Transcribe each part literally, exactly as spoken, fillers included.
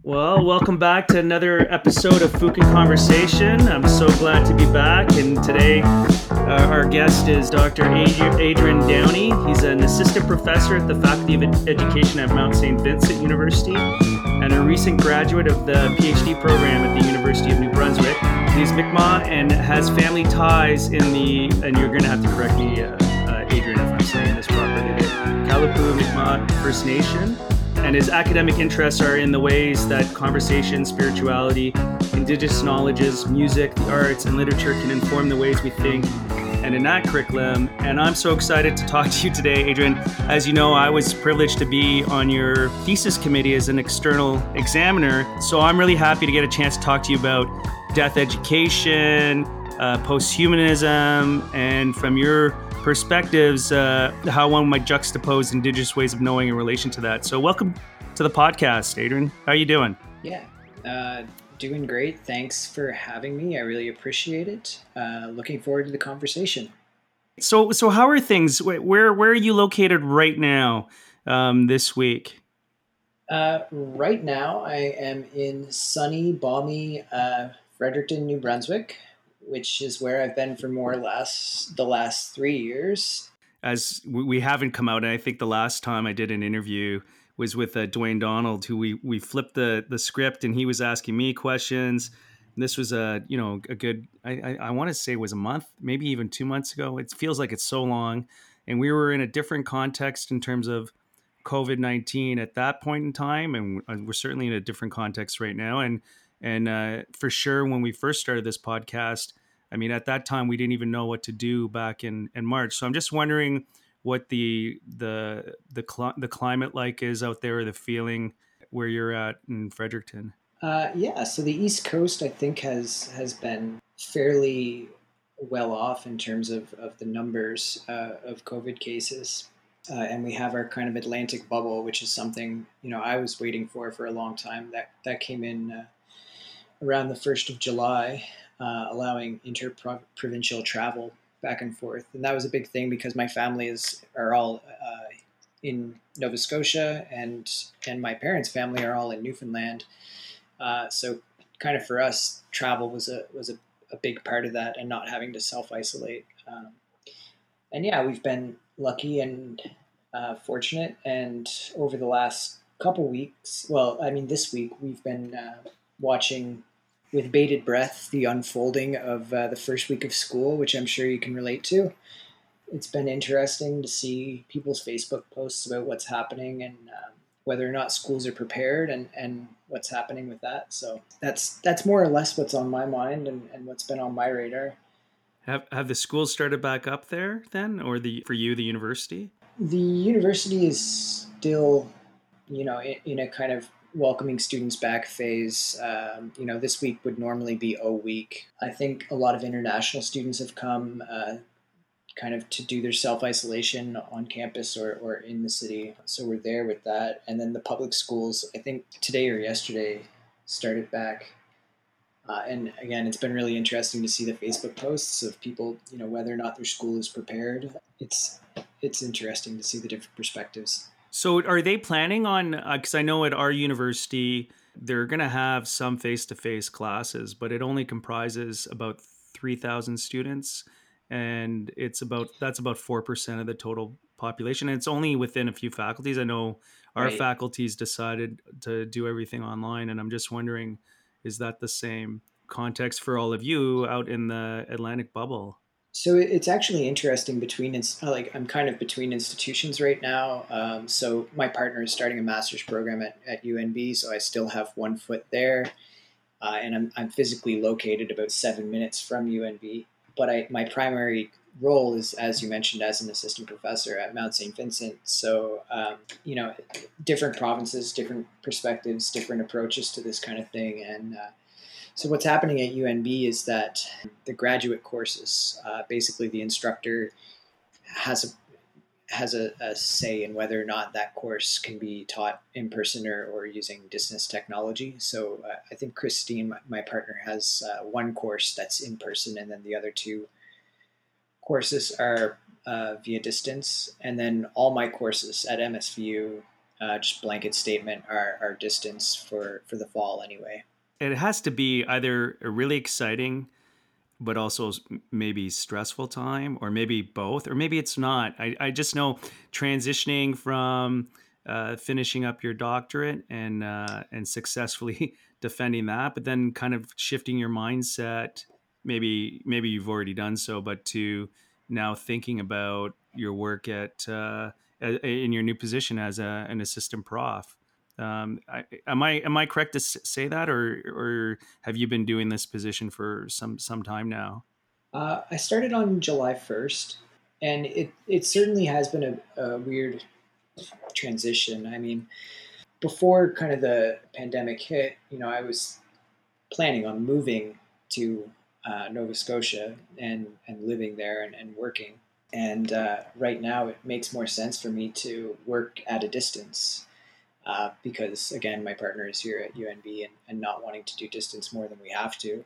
Well, welcome back to another episode of Fukin Conversation. I'm so glad to be back, and today uh, our guest is Doctor Adri- Adrian Downey. He's an assistant professor at the Faculty of Ed- Education at Mount Saint Vincent University and a recent graduate of the PhD program at the University of New Brunswick. He's Mi'kmaq and has family ties in the, and you're going to have to correct me, uh, uh, Adrian, if I'm saying this properly, the Kalapuya Mi'kmaq First Nation. And his academic interests are in the ways that conversation, spirituality, Indigenous knowledges, music, the arts, and literature can inform the ways we think and enact curriculum. And I'm so excited to talk to you today, Adrian. As you know, I was privileged to be on your thesis committee as an external examiner. So I'm really happy to get a chance to talk to you about death education, uh, posthumanism, and from your perspectives, uh, how one might juxtapose Indigenous ways of knowing in relation to that. So welcome to the podcast, Adrian. How are you doing? Yeah, uh, doing great. Thanks for having me. I really appreciate it. Uh, looking forward to the conversation. So, so how are things? Where, where are you located right now um, this week? Uh, right now, I am in sunny, balmy uh, Fredericton, New Brunswick, which is where I've been for more or less the last three years. As we haven't come out, and I think the last time I did an interview was with uh, Dwayne Donald, who we we flipped the the script, and he was asking me questions. And this was a you know a good I I, I want to say it was a month, maybe even two months ago. It feels like it's so long, and we were in a different context in terms of COVID nineteen at that point in time, and we're certainly in a different context right now. And and uh, for sure, when we first started this podcast, I mean, at that time, we didn't even know what to do back in, in March. So I'm just wondering what the the the cl- the climate like is out there, the feeling where you're at in Fredericton. Uh, yeah, so the East Coast, I think, has has been fairly well off in terms of, of the numbers uh, of COVID cases. Uh, and we have our kind of Atlantic bubble, which is something, you know, I was waiting for for a long time. That that came in uh, around the first of July, uh, allowing inter-provincial travel back and forth. And that was a big thing because my family is are all uh, in Nova Scotia, and and my parents' family are all in Newfoundland. Uh, so kind of for us, travel was a was a, a big part of that, and not having to self isolate. Um, and yeah, we've been lucky and uh, fortunate. And over the last couple weeks, well, I mean, this week we've been uh, watching with bated breath the unfolding of uh, the first week of school, which I'm sure you can relate to. It's been interesting to see people's Facebook posts about what's happening and um, whether or not schools are prepared and, and what's happening with that. So that's that's more or less what's on my mind and, and what's been on my radar. Have have the schools started back up there then, or the for you the university? The university is still, you know, in, in a kind of welcoming students back phase. Um, you know, this week would normally be O week. I think a lot of international students have come uh, kind of to do their self-isolation on campus or, or in the city. So we're there with that. And then the public schools, I think today or yesterday, started back. Uh, and again, it's been really interesting to see the Facebook posts of people, you know, whether or not their school is prepared. It's it's interesting to see the different perspectives. So are they planning on, because uh, I know at our university, they're going to have some face-to-face classes, but it only comprises about three thousand students. And it's about, that's about four percent of the total population. And it's only within a few faculties. I know our Right. faculties decided to do everything online. And I'm just wondering, is that the same context for all of you out in the Atlantic bubble? So it's actually interesting between like I'm kind of between institutions right now. Um, so my partner is starting a master's program at, at U N B, so I still have one foot there, uh, and I'm I'm physically located about seven minutes from U N B. But I my primary role is, as you mentioned, as an assistant professor at Mount Saint Vincent. So um, you know, different provinces, different perspectives, different approaches to this kind of thing, and uh, so what's happening at U N B is that the graduate courses, uh, basically the instructor has a has a, a say in whether or not that course can be taught in person or, or using distance technology. So uh, I think Christine, my, my partner, has uh, one course that's in person, and then the other two courses are uh, via distance. And then all my courses at M S V U uh, just blanket statement our, our distance for, for the fall anyway. It has to be either a really exciting but also maybe stressful time, or maybe both, or maybe it's not. I, I just know transitioning from uh, finishing up your doctorate and uh, and successfully defending that, but then kind of shifting your mindset. Maybe maybe you've already done so, but to now thinking about your work at uh, in your new position as a, an assistant prof. Um, I, am I am I correct to say that, or or have you been doing this position for some some time now? Uh, I started on July first, and it, it certainly has been a, a weird transition. I mean, before kind of the pandemic hit, you know, I was planning on moving to uh, Nova Scotia and, and living there and, and working. And uh, right now, it makes more sense for me to work at a distance uh, because, again, my partner is here at U N B and, and not wanting to do distance more than we have to.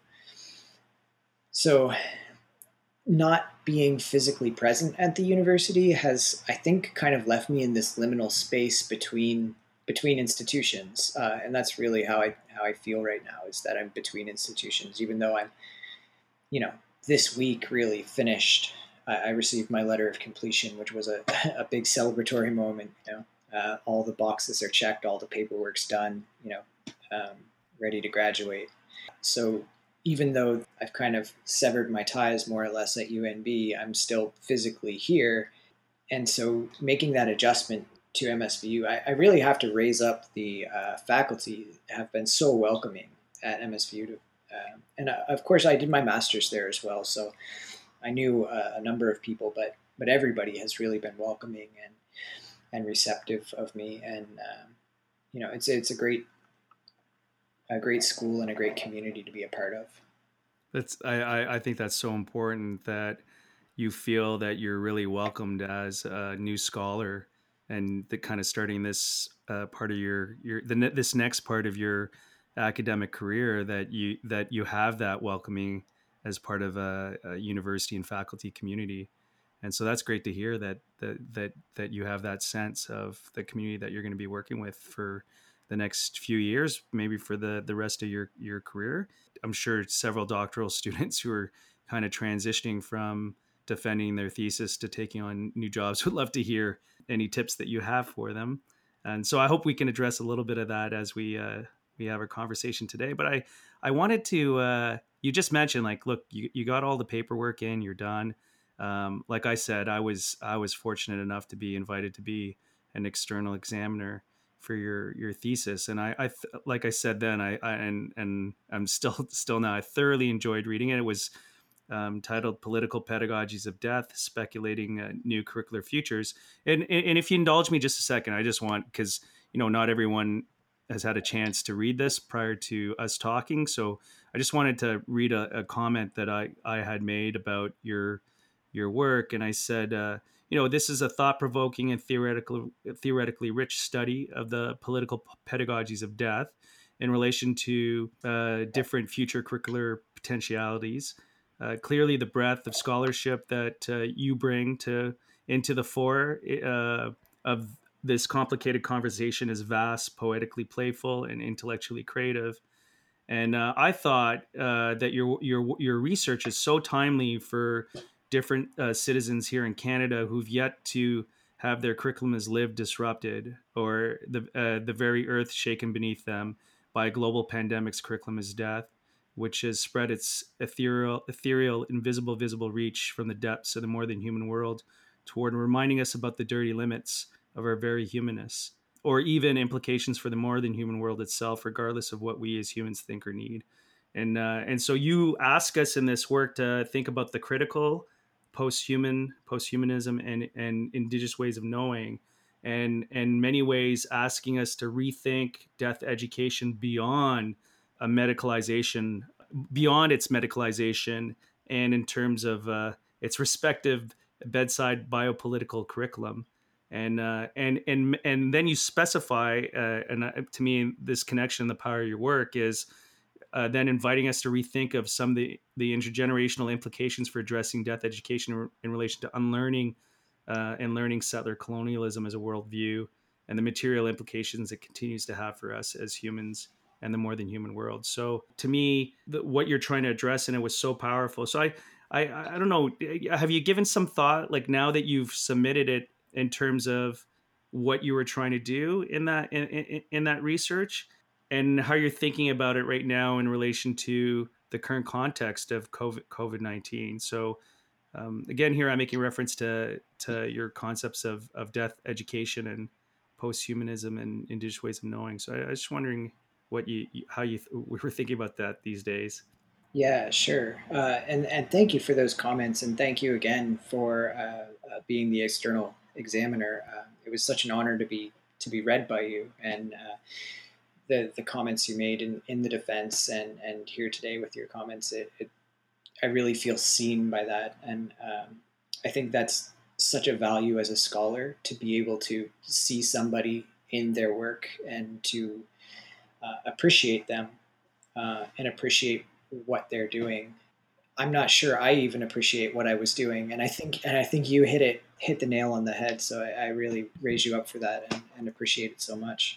So, not being physically present at the university has, I think, kind of left me in this liminal space between between institutions, uh, and that's really how I how I feel right now, is that I'm between institutions. Even though I'm, you know, this week really finished, I, I received my letter of completion, which was a, a big celebratory moment. You know, uh, all the boxes are checked, all the paperwork's done. You know, um, ready to graduate. So even though I've kind of severed my ties more or less at U N B, I'm still physically here. And so making that adjustment to M S V U, I, I really have to raise up the uh, faculty have been so welcoming at M S V U. To, uh, and uh, of course, I did my master's there as well. So I knew uh, a number of people, but but everybody has really been welcoming and and receptive of me. And um, you know, it's it's a great a great school and a great community to be a part of. That's I, I I think that's so important that you feel that you're really welcomed as a new scholar, and the kind of starting this uh, part of your your the ne- this next part of your academic career, that you that you have that welcoming as part of a, a university and faculty community. And so that's great to hear that that that that you have that sense of the community that you're going to be working with for the next few years, maybe for the the rest of your your career. I'm sure several doctoral students who are kind of transitioning from defending their thesis to taking on new jobs would love to hear any tips that you have for them. And so I hope we can address a little bit of that as we uh, we have our conversation today. But I I wanted to uh, you just mentioned, like, look, you, you got all the paperwork in, you're done. Um, like I said, I was I was fortunate enough to be invited to be an external examiner for your your thesis, and I, I like I said then, I, I and and I'm still still now. I thoroughly enjoyed reading it. It was um, titled "Political Pedagogies of Death: Speculating uh, New Curricular Futures." And and if you indulge me just a second, I just want, because you know not everyone has had a chance to read this prior to us talking, so I just wanted to read a, a comment that I I had made about your your work, and I said. Uh, you know, this is a thought-provoking and theoretical, theoretically rich study of the political pedagogies of death in relation to uh, different future curricular potentialities. Uh, clearly, the breadth of scholarship that uh, you bring to into the fore uh, of this complicated conversation is vast, poetically playful, and intellectually creative. And uh, I thought uh, that your your your research is so timely for different uh, citizens here in Canada who've yet to have their curriculum as lived disrupted, or the uh, the very earth shaken beneath them by a global pandemic's curriculum as death, which has spread its ethereal, ethereal, invisible, visible reach from the depths of the more than human world toward reminding us about the dirty limits of our very humanness, or even implications for the more than human world itself, regardless of what we as humans think or need. And uh, and so you ask us in this work to think about the critical, post-human, post-humanism, and and indigenous ways of knowing, and in many ways asking us to rethink death education beyond a medicalization, beyond its medicalization, and in terms of uh, its respective bedside biopolitical curriculum. And uh, and and and then you specify, uh, and uh, to me, this connection, the power of your work is uh, then inviting us to rethink of some of the, the intergenerational implications for addressing death education in relation to unlearning uh, and learning settler colonialism as a worldview, and the material implications it continues to have for us as humans and the more than human world. So to me, the, what you're trying to address in it was so powerful. So I, I, I don't know, have you given some thought, like now that you've submitted it, in terms of what you were trying to do in that, in, in, in that research, and how you're thinking about it right now in relation to the current context of COVID, COVID nineteen? So um, again, here I'm making reference to, to your concepts of, of death education and post-humanism and indigenous ways of knowing. So I, I was just wondering what you, how you we were thinking about that these days. Yeah, sure. Uh, and and thank you for those comments, and thank you again for uh, uh, being the external examiner. Uh, it was such an honor to be to be read by you, and uh, the the comments you made in, in the defense, and and here today with your comments. It, it I really feel seen by that, and um, I think that's such a value as a scholar to be able to see somebody in their work and to uh, appreciate them uh, and appreciate what they're doing. I'm not sure I even appreciate what I was doing, and I think and I think you hit it hit the nail on the head. So I, I really raise you up for that and, and appreciate it so much.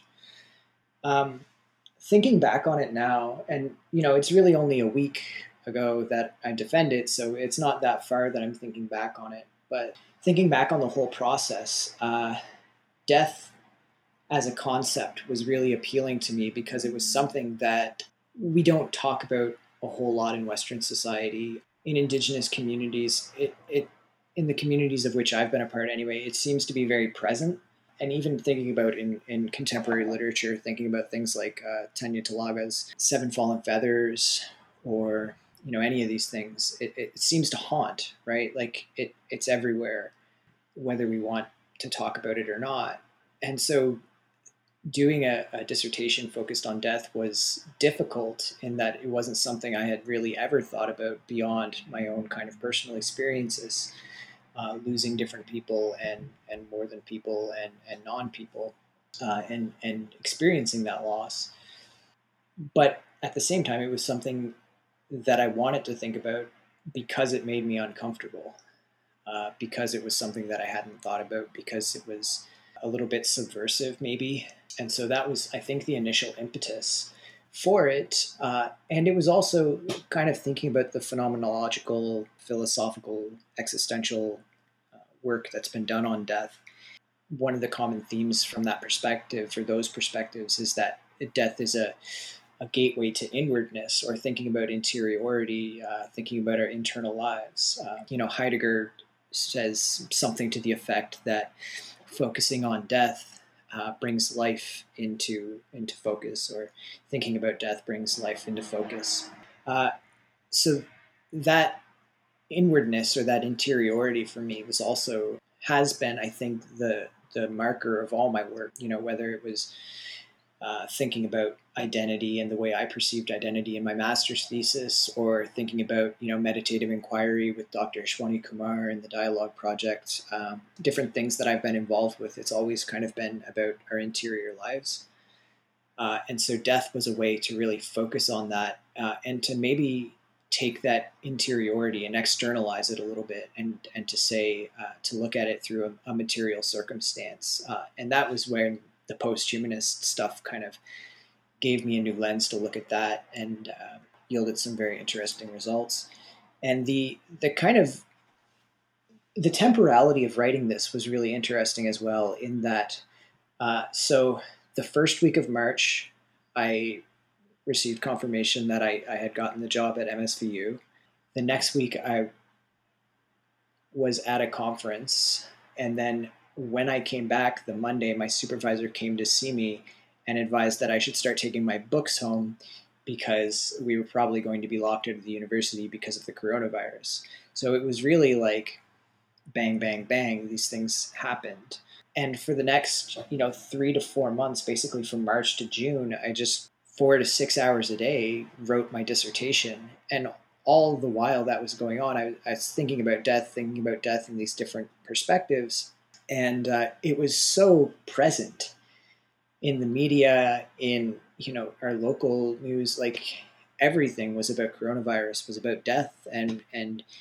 Um, Thinking back on it now, and you know, it's really only a week ago that I defended, so it's not that far that I'm thinking back on it. But thinking back on the whole process, uh, death as a concept was really appealing to me because it was something that we don't talk about a whole lot in Western society. In Indigenous communities, it, it in the communities of which I've been a part anyway, it seems to be very present. And even thinking about in, in contemporary literature, thinking about things like uh, Tanya Talaga's Seven Fallen Feathers, or you know, any of these things, it, it seems to haunt, right? Like it, it's everywhere, whether we want to talk about it or not. And so doing a, a dissertation focused on death was difficult in that it wasn't something I had really ever thought about beyond my own kind of personal experiences, uh, losing different people and, and more than people and, and non-people, uh, and, and experiencing that loss. But at the same time, it was something that I wanted to think about because it made me uncomfortable, uh, because it was something that I hadn't thought about, because it was a little bit subversive maybe. And so that was, I think, the initial impetus for it. Uh, and it was also kind of thinking about the phenomenological, philosophical, existential uh, work that's been done on death. One of the common themes from that perspective, or those perspectives, is that death is a, a gateway to inwardness, or thinking about interiority, uh, thinking about our internal lives. Uh, you know, Heidegger says something to the effect that focusing on death Uh, brings life into into focus, or thinking about death brings life into focus. Uh, so that inwardness, or that interiority, for me was also has been, I think, the the marker of all my work. You know, whether it was uh, thinking about identity and the way I perceived identity in my master's thesis, or thinking about, you know, meditative inquiry with Doctor Ashwani Kumar and the Dialogue Project, um, different things that I've been involved with. It's always kind of been about our interior lives. Uh, and so death was a way to really focus on that, uh, and to maybe take that interiority and externalize it a little bit, and, and to say, uh, to look at it through a, a material circumstance. Uh, and that was where the post-humanist stuff kind of gave me a new lens to look at that, and uh, yielded some very interesting results. And the the kind of the temporality of writing this was really interesting as well, in that uh, so the first week of March, I received confirmation that I, I had gotten the job at M S V U. The next week I was at a conference, and then when I came back the Monday, my supervisor came to see me and advised that I should start taking my books home because we were probably going to be locked out of the university because of the coronavirus. So it was really like bang, bang, bang, these things happened. And for the next, you know, three to four months, basically from March to June, I just four to six hours a day wrote my dissertation. And all the while that was going on, I, I was thinking about death, thinking about death in these different perspectives. And uh, it was so present in the media, in, you know, our local news. Like everything was about coronavirus, was about death. And, and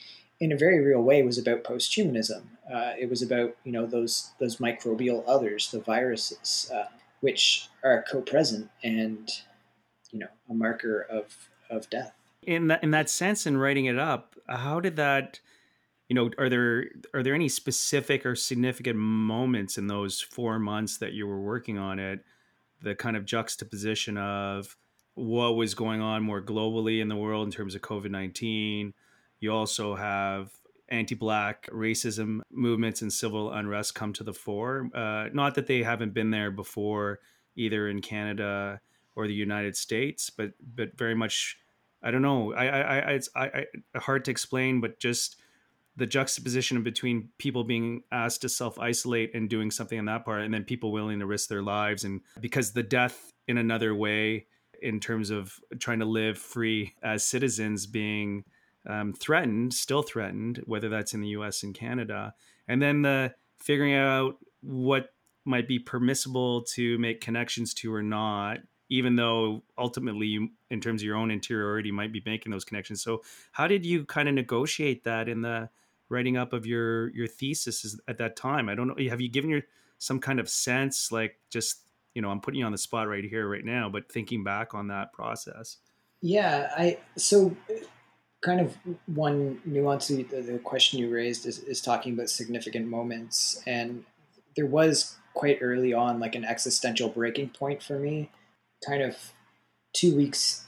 in a very real way, was about posthumanism. Uh, it was about, you know, those those microbial others, the viruses, uh, which are co-present and, you know, a marker of of death. In that in that sense, in writing it up, how did that? You know, are there are there any specific or significant moments in those four months that you were working on it? The kind of juxtaposition of what was going on more globally in the world in terms of COVID nineteen. You also have anti-Black racism movements and civil unrest come to the fore. Uh, not that they haven't been there before, either in Canada or the United States, but but very much. I don't know. I, I, I it's I, I, hard to explain, but just the juxtaposition between people being asked to self-isolate and doing something on that part, and then people willing to risk their lives, and because the death in another way in terms of trying to live free as citizens being um, threatened, still threatened, whether that's in the U S and Canada, and then the figuring out what might be permissible to make connections to or not, even though ultimately you, in terms of your own interiority, might be making those connections. So how did you kind of negotiate that in the writing up of your your thesis at that time? I don't know. Have you given your some kind of sense, like, just, you know, I'm putting you on the spot right here, right now, but thinking back on that process? Yeah, I so kind of one nuance to the, the question you raised is, is talking about significant moments, and there was quite early on like an existential breaking point for me, kind of two weeks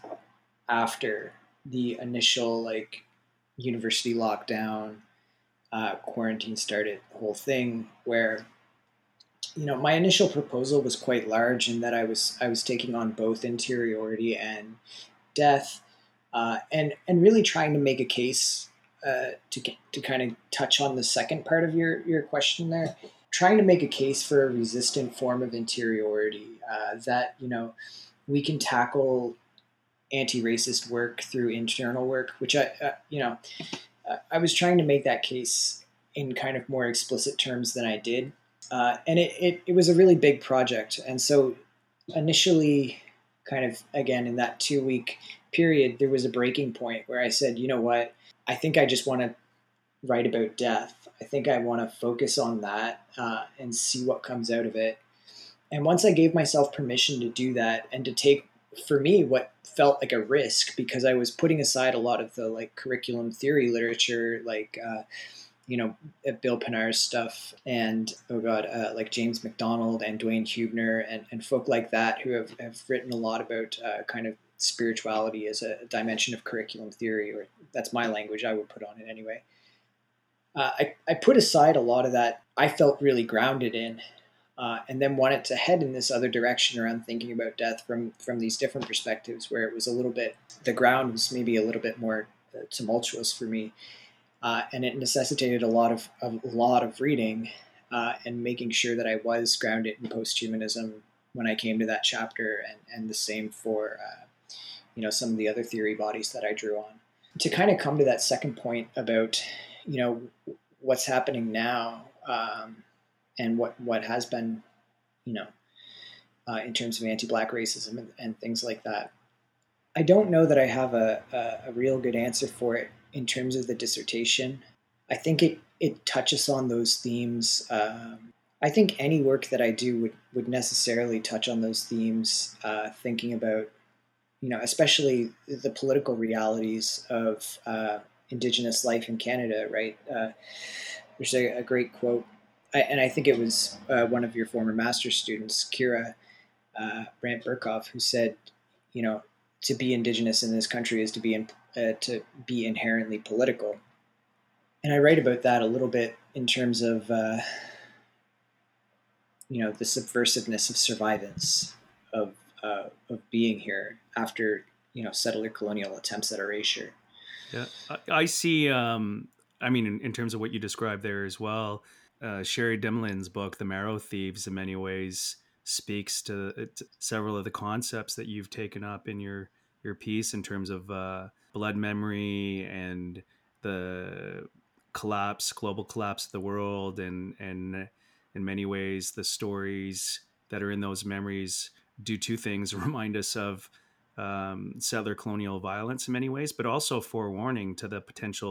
after the initial like university lockdown, uh, quarantine started, the whole thing, where, you know, my initial proposal was quite large in that I was I was taking on both interiority and death, uh, and and really trying to make a case, uh, to to kind of touch on the second part of your your question there, trying to make a case for a resistant form of interiority, uh, that, you know, we can tackle anti-racist work through internal work, which I, uh, you know, uh, I was trying to make that case in kind of more explicit terms than I did. Uh, and it, it, it was a really big project. And so initially, kind of, again, in that two week period, there was a breaking point where I said, you know what, I think I just want to write about death. I think I want to focus on that, uh, and see what comes out of it. And once I gave myself permission to do that and to take, for me, what felt like a risk, because I was putting aside a lot of the like curriculum theory literature, like, uh, you know, Bill Pinar's stuff, and, oh God, uh, like James McDonald and Dwayne Hubner and, and folk like that, who have, have written a lot about uh, kind of spirituality as a dimension of curriculum theory, or that's my language I would put on it anyway. Uh, I, I put aside a lot of that I felt really grounded in, uh, and then wanted to head in this other direction around thinking about death from, from these different perspectives, where it was a little bit, the ground was maybe a little bit more uh, tumultuous for me. Uh, and it necessitated a lot of a lot of reading, uh, and making sure that I was grounded in posthumanism when I came to that chapter, and, and the same for uh, you know, some of the other theory bodies that I drew on. To kind of come to that second point about, you know, what's happening now, um, and what what has been, you know, uh, in terms of anti-Black racism and, and things like that. I don't know that I have a, a, a real good answer for it in terms of the dissertation. I think it, it touches on those themes. Um, I think any work that I do would, would necessarily touch on those themes, uh, thinking about, you know, especially the political realities of uh, Indigenous life in Canada, right? Uh, there's a, a great quote, I, and I think it was uh, one of your former master's students, Kira uh, Brandt Burkhoff, who said, you know, to be Indigenous in this country is to be in, uh, to be inherently political. And I write about that a little bit in terms of, uh, you know, the subversiveness of survivance, of uh, of being here after, you know, settler colonial attempts at erasure. Yeah, I, I see. Um, I mean, in, in terms of what you described there as well, uh, Sherry Dimlin's book, The Marrow Thieves, in many ways speaks to, to several of the concepts that you've taken up in your your piece in terms of uh, blood memory and the collapse, global collapse of the world, and and in many ways the stories that are in those memories do two things: remind us of um, settler colonial violence in many ways, but also forewarning to the potential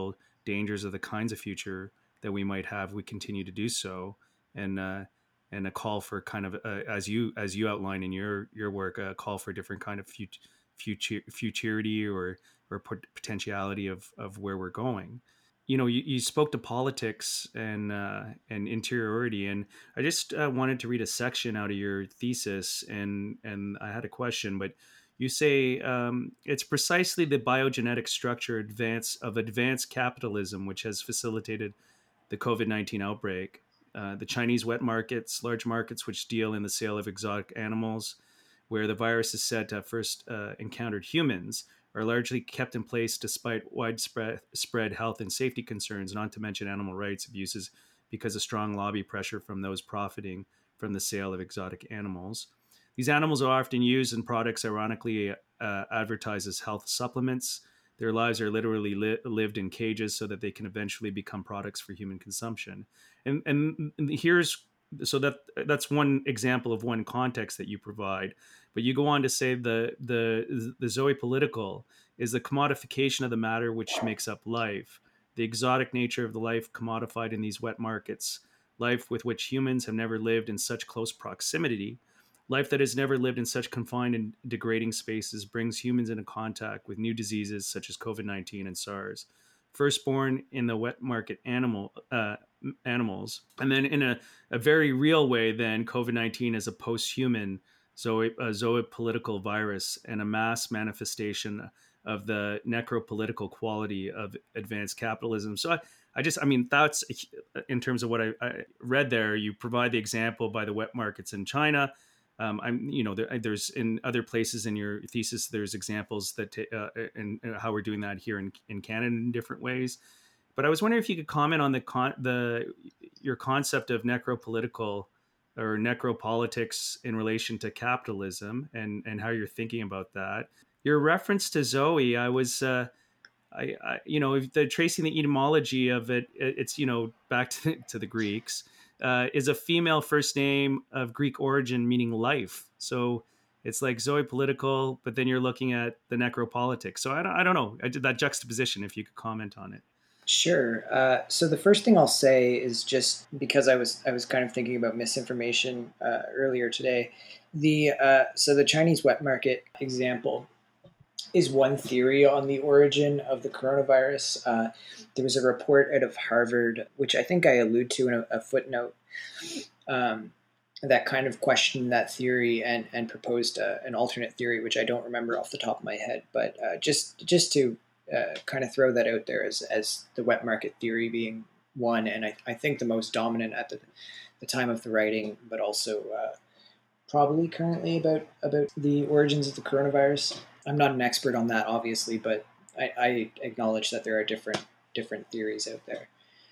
dangers of the kinds of future that we might have, we continue to do so, and uh, and a call for kind of uh, as you as you outline in your your work, a call for a different kind of future future futurity or or potentiality of of where we're going. You know, you, you spoke to politics and uh, and interiority, and I just uh, wanted to read a section out of your thesis, and and I had a question, but you say um, it's precisely the biogenetic structure advance of advanced capitalism which has facilitated the COVID nineteen outbreak. Uh, the Chinese wet markets, large markets which deal in the sale of exotic animals, where the virus is said to have first uh, encountered humans, are largely kept in place despite widespread spread health and safety concerns, not to mention animal rights abuses, because of strong lobby pressure from those profiting from the sale of exotic animals. These animals are often used in products ironically uh, advertised as health supplements. Their lives are literally li- lived in cages so that they can eventually become products for human consumption. And, and here's so that that's one example of one context that you provide. But you go on to say the the the zoopolitical is the commodification of the matter which makes up life, the exotic nature of the life commodified in these wet markets, life with which humans have never lived in such close proximity. Life that has never lived in such confined and degrading spaces brings humans into contact with new diseases such as COVID nineteen and SARS. Firstborn in the wet market animal uh, animals, and then in a, a very real way, then COVID nineteen is a post-human zoe, a zoopolitical virus and a mass manifestation of the necropolitical quality of advanced capitalism. So I, I just, I mean, that's in terms of what I, I read there. You provide the example by the wet markets in China. Um, I'm, you know, there, there's in other places in your thesis, there's examples that, uh, and how we're doing that here in, in Canada in different ways. But I was wondering if you could comment on the con, the your concept of necropolitical or necropolitics in relation to capitalism, and and how you're thinking about that. Your reference to Zoe, I was. Uh, I, I, you know, if the tracing the etymology of it, it's, you know, back to, to the Greeks, uh, is a female first name of Greek origin meaning life. So it's like zoopolitical, but then you're looking at the necropolitics. So I don't, I don't know. I did that juxtaposition. If you could comment on it. Sure. Uh, so the first thing I'll say is just because I was I was kind of thinking about misinformation uh, earlier today. The uh, so the Chinese wet market example is one theory on the origin of the coronavirus. Uh, there was a report out of Harvard, which I think I allude to in a, a footnote, um, that kind of questioned that theory and and proposed uh, an alternate theory, which I don't remember off the top of my head. But uh, just just to uh, kind of throw that out there as as the wet market theory being one, and I, I think the most dominant at the the time of the writing, but also uh, probably currently about about the origins of the coronavirus. I'm not an expert on that, obviously, but I, I acknowledge that there are different different theories out there.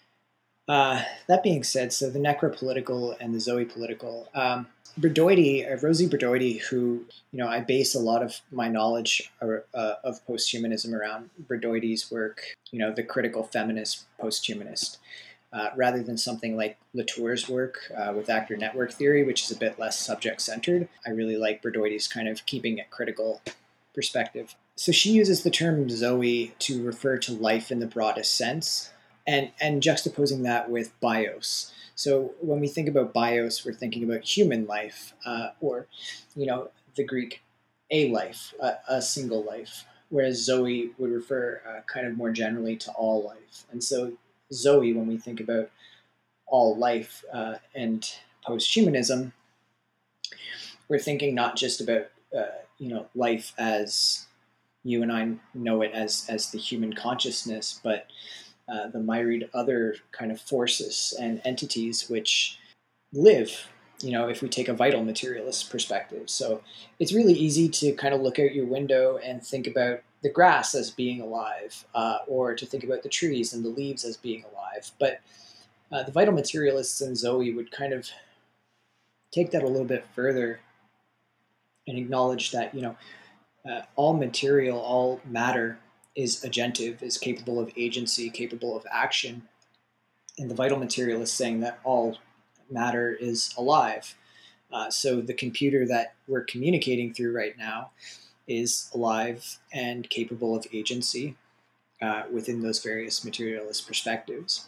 Uh, that being said, so the necropolitical and the zoopolitical, um, Bradoide, uh, Rosie Bradoide, who, you know, I base a lot of my knowledge or, uh, of posthumanism around Bradoide's work, you know, the critical feminist posthumanist, uh, rather than something like Latour's work uh, with actor network theory, which is a bit less subject-centered. I really like Bradoide's kind of keeping it critical perspective. So she uses the term Zoe to refer to life in the broadest sense, and, and juxtaposing that with bios. So when we think about bios, we're thinking about human life, uh, or, you know, the Greek a life, a, a single life, whereas Zoe would refer uh, kind of more generally to all life. And so Zoe, when we think about all life uh, and posthumanism, we're thinking not just about uh, you know, life as you and I know it as as the human consciousness, but uh, the myriad other kind of forces and entities which live, you know, if we take a vital materialist perspective. So it's really easy to kind of look out your window and think about the grass as being alive, uh, or to think about the trees and the leaves as being alive. But uh, the vital materialists and Zoe would kind of take that a little bit further and acknowledge that, you know, uh, all material, all matter is agentive, is capable of agency, capable of action. And the vital materialist saying that all matter is alive. Uh, so the computer that we're communicating through right now is alive and capable of agency. uh, within those various materialist perspectives.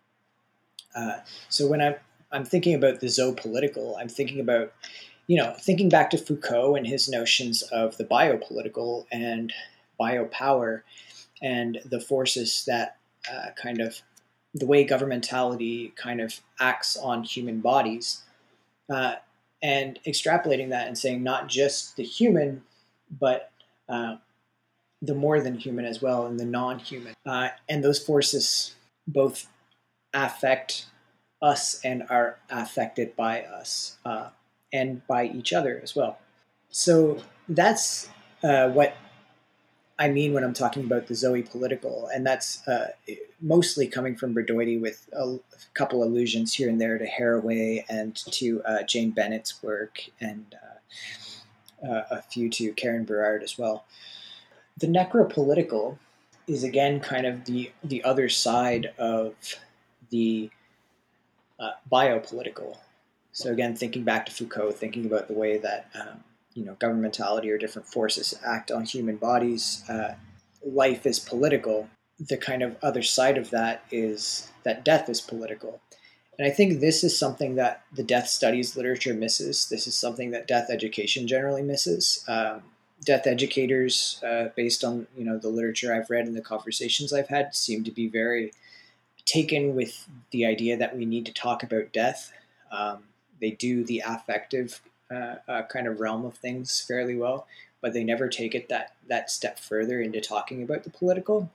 Uh, so when I'm I'm thinking about the zoopolitical, I'm thinking about, you know, thinking back to Foucault and his notions of the biopolitical and biopower and the forces that uh, kind of the way governmentality kind of acts on human bodies, uh, and extrapolating that and saying not just the human, but uh, the more than human as well, and the non-human, uh, and those forces both affect us and are affected by us, uh, and by each other as well. So that's uh, what I mean when I'm talking about the Zoe political, and that's uh, mostly coming from Berdoiti with a, a couple allusions here and there to Haraway and to uh, Jane Bennett's work, and uh, uh, a few to Karen Berard as well. The necropolitical is again kind of the the other side of the uh, biopolitical. So again, thinking back to Foucault, thinking about the way that um, you know governmentality or different forces act on human bodies, uh, life is political. The kind of other side of that is that death is political. And I think this is something that the death studies literature misses. This is something that death education generally misses. Um, death educators, uh, based on you know the literature I've read and the conversations I've had, seem to be very taken with the idea that we need to talk about death. Um, they do the affective uh, uh, kind of realm of things fairly well, but they never take it that that step further into talking about the political.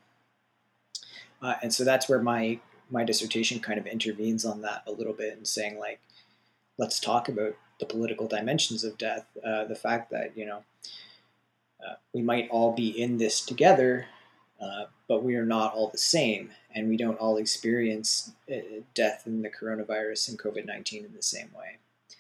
Uh, and so that's where my my dissertation kind of intervenes on that a little bit and saying like, let's talk about the political dimensions of death. Uh, the fact that you know uh, we might all be in this together, uh, but we are not all the same, and we don't all experience uh, death in the coronavirus and COVID nineteen in the same way.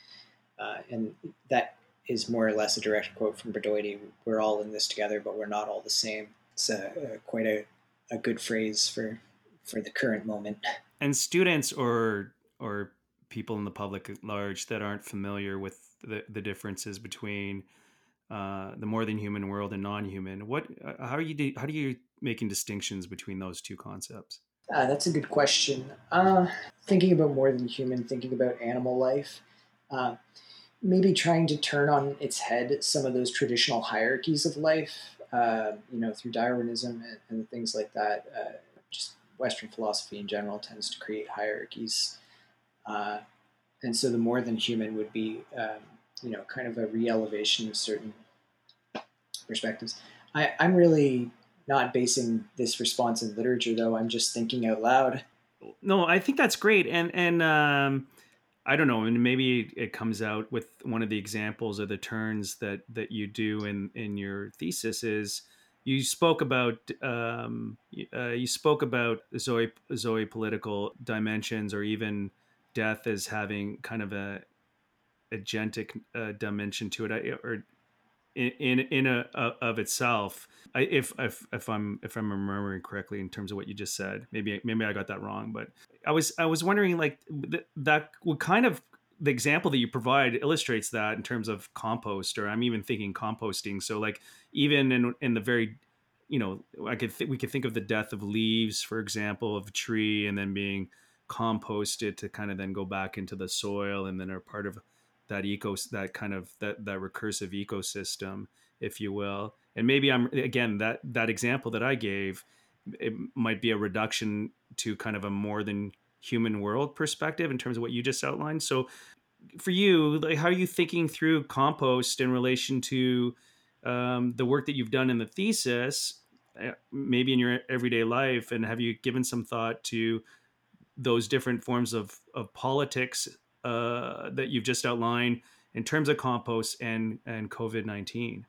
Uh, and that is more or less a direct quote from Berdoiti. We're all in this together, but we're not all the same. It's a, a, quite a, a good phrase for for the current moment. And students or or people in the public at large that aren't familiar with the, the differences between uh, the more than human world and non-human, what uh, how are you do, how do you making distinctions between those two concepts? Uh, that's a good question. Uh, thinking about more than human, thinking about animal life, uh, maybe trying to turn on its head some of those traditional hierarchies of life, uh, you know, through Darwinism and, and things like that. Uh, just Western philosophy in general tends to create hierarchies. Uh, and so the more than human would be, um, you know, kind of a re-elevation of certain perspectives. I, I'm really not basing this response in literature, though. I'm just thinking out loud. No, I think that's great, and and um, I don't know, and maybe it comes out with one of the examples of the turns that that you do in in your thesis is you spoke about um, uh, you spoke about zoe zoe political dimensions or even death as having kind of a agentic uh, dimension to it, I, or in in, in a, a of itself. I, if if if I'm if I'm remembering correctly in terms of what you just said, maybe maybe I got that wrong, but I was I was wondering like th- that would kind of the example that you provide illustrates that in terms of compost, or I'm even thinking composting. So like even in in the very you know I could th- we could think of the death of leaves, for example, of a tree, and then being composted to kind of then go back into the soil and then are part of that eco that kind of that that recursive ecosystem, if you will. And maybe I'm again that that example that I gave, it might be a reduction to kind of a more than human world perspective in terms of what you just outlined. So for you, like how are you thinking through compost in relation to um, the work that you've done in the thesis, uh, maybe in your everyday life, and have you given some thought to those different forms of, of politics uh, that you've just outlined in terms of compost and, and COVID nineteen?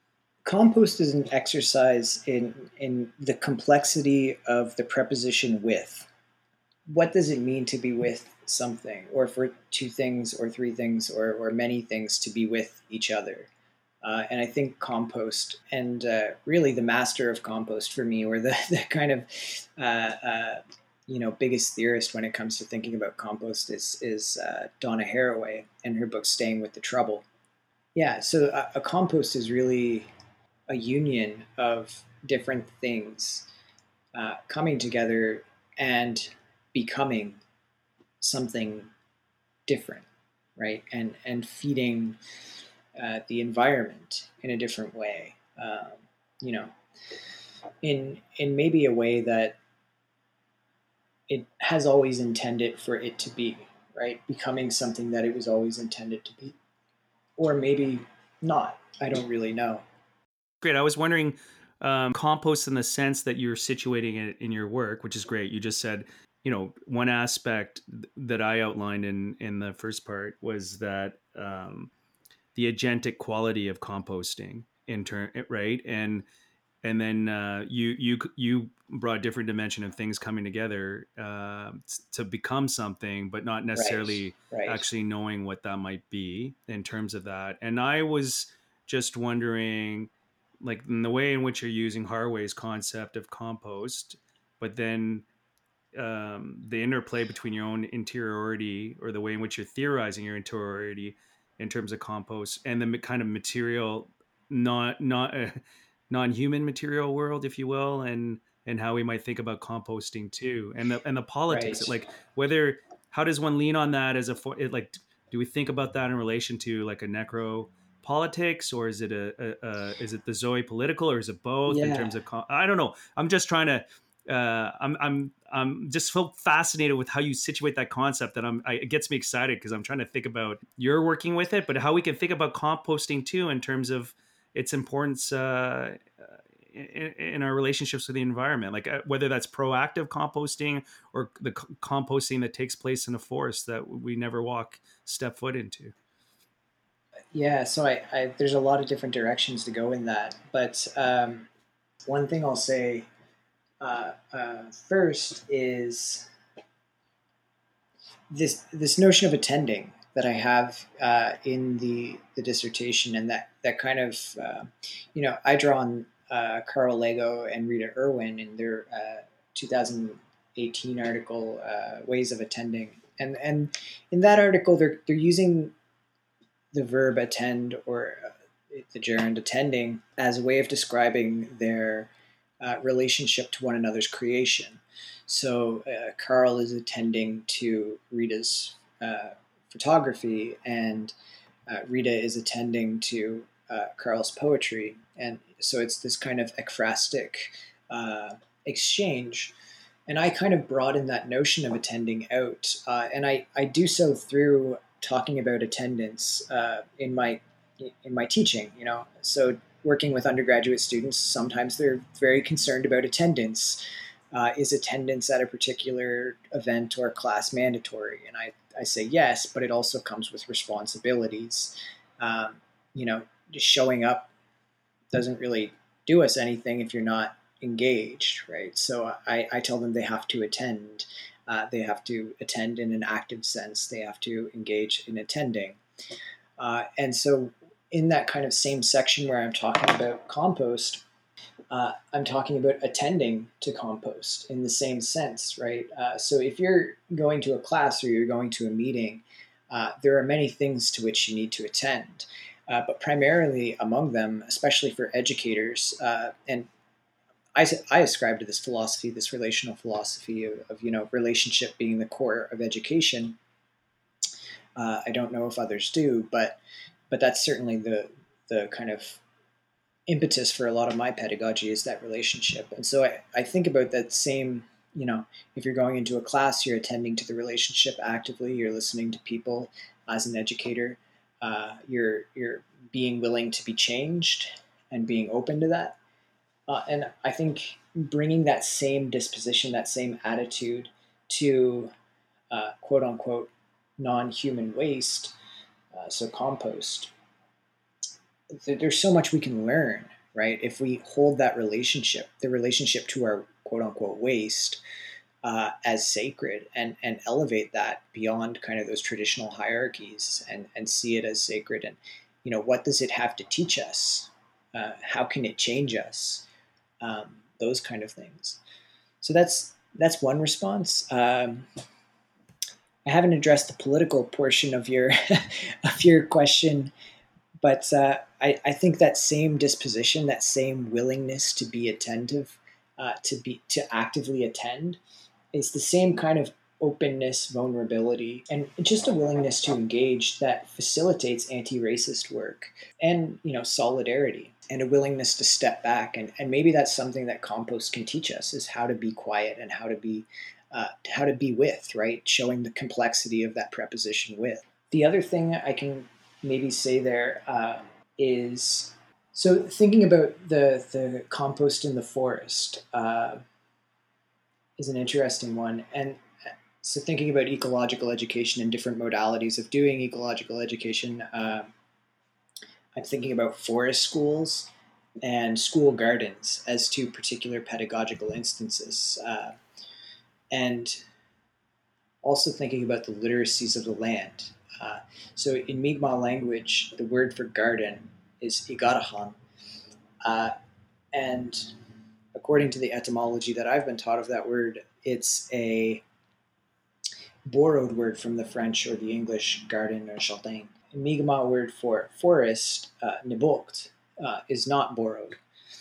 Compost is an exercise in in the complexity of the preposition with. What does it mean to be with something, or for two things, or three things, or, or many things to be with each other? Uh, and I think compost, and uh, really the master of compost for me, or the, the kind of uh, uh, you know biggest theorist when it comes to thinking about compost is is uh, Donna Haraway and her book Staying with the Trouble. Yeah, so a, a compost is really a union of different things uh, coming together and becoming something different, right? And and feeding uh, the environment in a different way, um, you know, in in maybe a way that it has always intended for it to be, right? Becoming something that it was always intended to be, or maybe not. I don't really know. Great. I was wondering, um, compost in the sense that you're situating it in your work, which is great. You just said, you know, one aspect th- that I outlined in in the first part was that um, the agentic quality of composting in turn, right? And and then uh, you you you brought a different dimension of things coming together uh, to become something, but not Right, necessarily right, actually knowing what that might be in terms of that. And I was just wondering, like in the way in which you're using Harway's concept of compost, but then um, the interplay between your own interiority or the way in which you're theorizing your interiority in terms of compost and the ma- kind of material, not not uh, non-human material world, if you will, and and how we might think about composting too, and the and the politics, right. like whether how does one lean on that as a for it, like do we think about that in relation to like a necro politics, or is it a, a, a is it the Zoe political, or is it both in Yeah, terms of com- I don't know. I'm just trying to uh, I'm I'm I'm just so fascinated with how you situate that concept that I'm I, it gets me excited because I'm trying to think about you're working with it, but how we can think about composting too in terms of its importance uh, in, in our relationships with the environment, like uh, whether that's proactive composting or the c- composting that takes place in a forest that we never walk step foot into. yeah. So I, I there's a lot of different directions to go in that, but um, one thing I'll say uh, uh, first is this this notion of attending that I have uh, in the the dissertation, and that that kind of uh, you know I draw on uh, Carl Lego and Rita Irwin in their uh, two thousand eighteen article uh, "Ways of Attending," and and in that article they're they're using the verb attend, or uh, the gerund attending, as a way of describing their uh, relationship to one another's creation. So uh, Carl is attending to Rita's uh, photography, and uh, Rita is attending to uh, Carl's poetry. And so it's this kind of ekphrastic uh, exchange. And I kind of broaden that notion of attending out. Uh, and I, I do so through talking about attendance uh, in my in my teaching. You know, so working with undergraduate students, sometimes they're very concerned about attendance. Uh, is attendance at a particular event or class mandatory? And I, I say yes, but it also comes with responsibilities. Um, you know, just showing up doesn't really do us anything if you're not engaged, right? So I, I tell them they have to attend. Uh, they have to attend in an active sense. They have to engage in attending. Uh, and so, in that kind of same section where I'm talking about compost, uh, I'm talking about attending to compost in the same sense, right? Uh, so, if you're going to a class or you're going to a meeting, uh, there are many things to which you need to attend. Uh, but primarily among them, especially for educators, uh, and I, I ascribe to this philosophy, this relational philosophy of, of you know relationship being the core of education. Uh, I don't know if others do, but but that's certainly the the kind of impetus for a lot of my pedagogy is that relationship. And so I, I think about that same, you know, if you're going into a class, you're attending to the relationship actively, you're listening to people as an educator, uh, you're you're being willing to be changed and being open to that. Uh, and I think bringing that same disposition, that same attitude to uh, quote unquote non-human waste, uh, so compost, there's so much we can learn, right? If we hold that relationship, the relationship to our quote unquote waste, uh, as sacred, and and elevate that beyond kind of those traditional hierarchies, and and see it as sacred. And you know, what does it have to teach us? Uh, how can it change us? Um, those kind of things. So that's that's one response. Um, I haven't addressed the political portion of your of your question, but uh, I, I think that same disposition, that same willingness to be attentive, uh, to be to actively attend is the same kind of openness, vulnerability, and just a willingness to engage that facilitates anti-racist work and, you know, solidarity and a willingness to step back. And, and maybe that's something that compost can teach us, is how to be quiet and how to be uh, how to be with, right? Showing the complexity of that preposition with. The other thing I can maybe say there uh, is, so thinking about the, the compost in the forest, uh, is an interesting one. And so thinking about ecological education and different modalities of doing ecological education, uh, I'm thinking about forest schools and school gardens as two particular pedagogical instances. Uh, and also thinking about the literacies of the land. Uh, so in Mi'kmaq language, the word for garden is igarahan. Uh, and according to the etymology that I've been taught of that word, it's a borrowed word from the French or the English garden or jardin. The Mi'kmaq word for forest, uh, nibokt, uh, is not borrowed.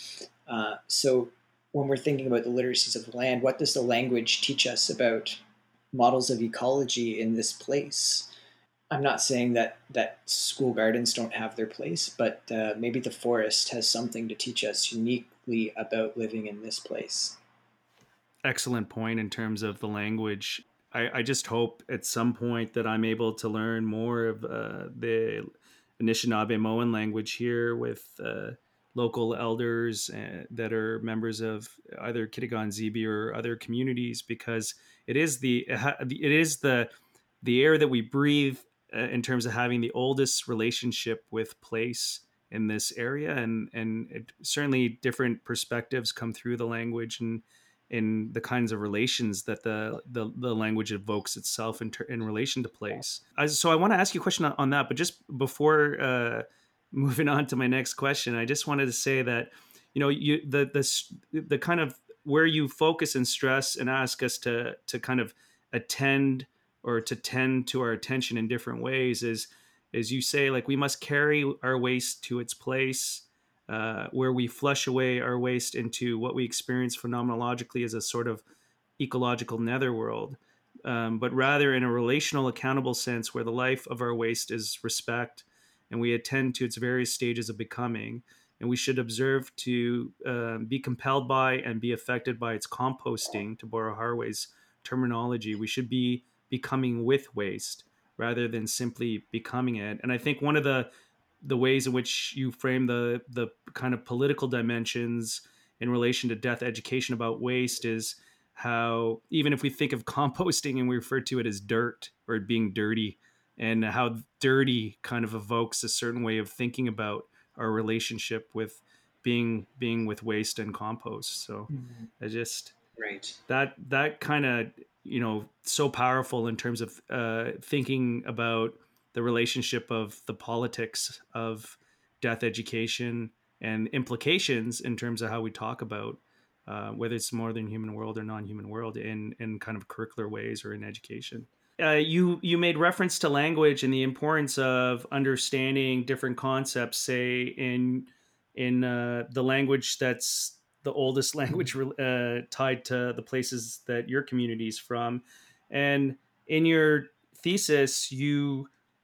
Uh, so when we're thinking about the literacies of the land, what does the language teach us about models of ecology in this place? I'm not saying that, that school gardens don't have their place, but uh, maybe the forest has something to teach us uniquely about living in this place. Excellent point in terms of the language. I, I just hope at some point that I'm able to learn more of uh, the Anishinaabe-Moan language here with uh, local elders uh, that are members of either Kitigan-Zibi or other communities, because it is the it is the the air that we breathe uh, in terms of having the oldest relationship with place in this area, and and it, certainly different perspectives come through the language and in the kinds of relations that the the, the language evokes itself in, ter- in relation to place. I, so I want to ask you a question on, on that, but just before uh, moving on to my next question, I just wanted to say that, you know, you the the the kind of where you focus and stress and ask us to to kind of attend or to tend to our attention in different ways is is you say, like, we must carry our waste to its place, uh, where we flush away our waste into what we experience phenomenologically as a sort of ecological netherworld, um, but rather in a relational, accountable sense where the life of our waste is respect and we attend to its various stages of becoming. And we should observe to uh, be compelled by and be affected by its composting, to borrow Harway's terminology. We should be becoming with waste rather than simply becoming it. And I think one of the the ways in which you frame the the kind of political dimensions in relation to death education about waste is how, even if we think of composting and we refer to it as dirt or it being dirty, and how dirty kind of evokes a certain way of thinking about our relationship with being being with waste and compost. So Mm-hmm. I just Right. that that kind of, you know, so powerful in terms of uh, thinking about the relationship of the politics of death education and implications in terms of how we talk about uh, whether it's more than human world or non-human world in in kind of curricular ways or in education. Uh, you you made reference to language and the importance of understanding different concepts, say in in uh, the language that's the oldest language uh, tied to the places that your community is from. And in your thesis, you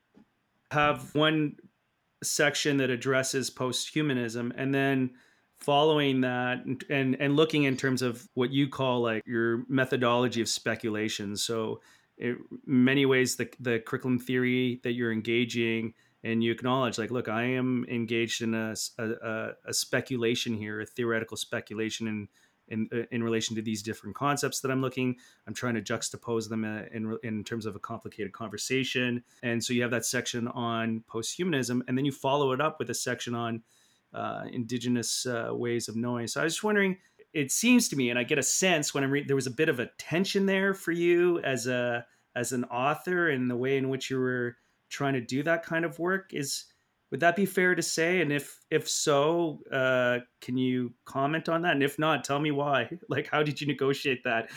have one section that addresses post-humanism, and then following that and, and and looking in terms of what you call like your methodology of speculation. So it, in many ways the the curriculum theory that you're engaging, and you acknowledge, like, look, I am engaged in a, a, a speculation here, a theoretical speculation in in in relation to these different concepts that I'm looking. I'm trying to juxtapose them in in terms of a complicated conversation. And so you have that section on posthumanism, and then you follow it up with a section on uh, indigenous uh, ways of knowing. So I was just wondering, it seems to me, and I get a sense when I'm reading, there was a bit of a tension there for you as a as an author in the way in which you were trying to do that kind of work. Is Would that be fair to say? And if if so, uh, can you comment on that? And if not, tell me why. Like, how did you negotiate that?